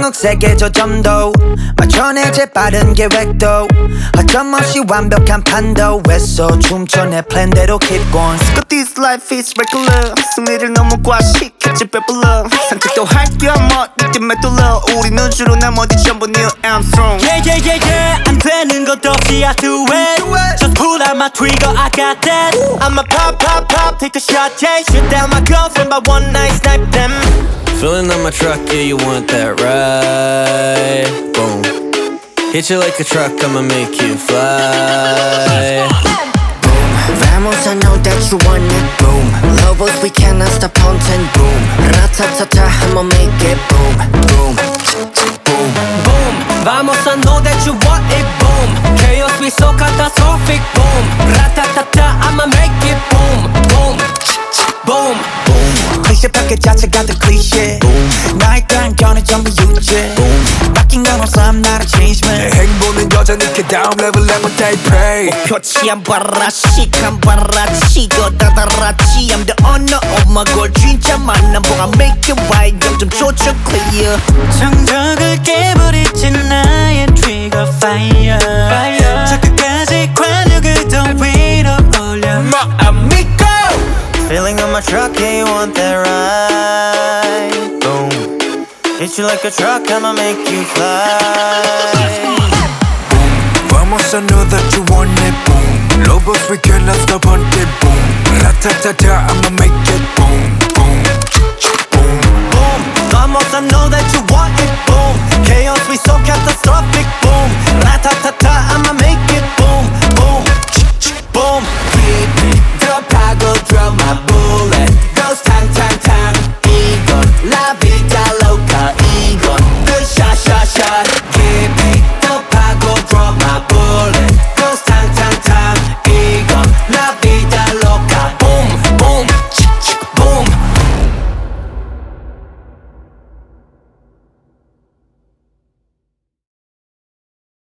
묵묵세게 조점도 맞춰내 재빠른 계획도 어김없이 완벽한 판도 애써 춤춰 내 플랜대로 keep going. But this life is regular. 승리를 너무 과식했지 배불러. 산책도 할게 뭐 이쯤에 뚫려. 우리는 주로 나머지 전부 Neil Armstrong. 안 되는 것 없이 I do it. Just pull out my trigger, I got that. I'ma pop, pop, pop, take a shot, yeah. Shoot down my girlfriend by one night, snipe them. Filling up my truck, yeah, you want that ride. Boom. Hit you like a truck, I'ma make you fly. Vamos, I know that you want it, boom. Lobos, we cannot stop haunting, boom. Ratatata, I'ma make it, boom, boom, boom, Boom, vamos, I know that you want it, boom. Chaos be so catastrophic, boom. Ratatata, I'ma make it, boom, boom, boom. 클리셰 패킷 자체가 더 클리셰 나의 단견은 전부 유죄 바뀐 건 없어 I'm not a change man. 내 행보는 여전히 그 다음 레벨에만 they pray. 표치 안 봐라 시간 봐라 치고 다다라치 I'm the owner of my goal 진짜 만남 보가 make it right 점점 조져 clear. 정적을 깨버리지 나의 trigger fire. 저 끝까지 관역을 더 위로 올려. amigo. Feeling on my truck, yeah, you want that ride. Boom. Hit you like a truck, I'ma make you fly. Vamos, I know that you want it, boom. Lobos, we cannot stop hunting, boom. Ratatata, I'ma make it, boom, boom, boom. Boom, vamos, I know that you want it, boom. Chaos be so catastrophic, boom. Ratatata, I'ma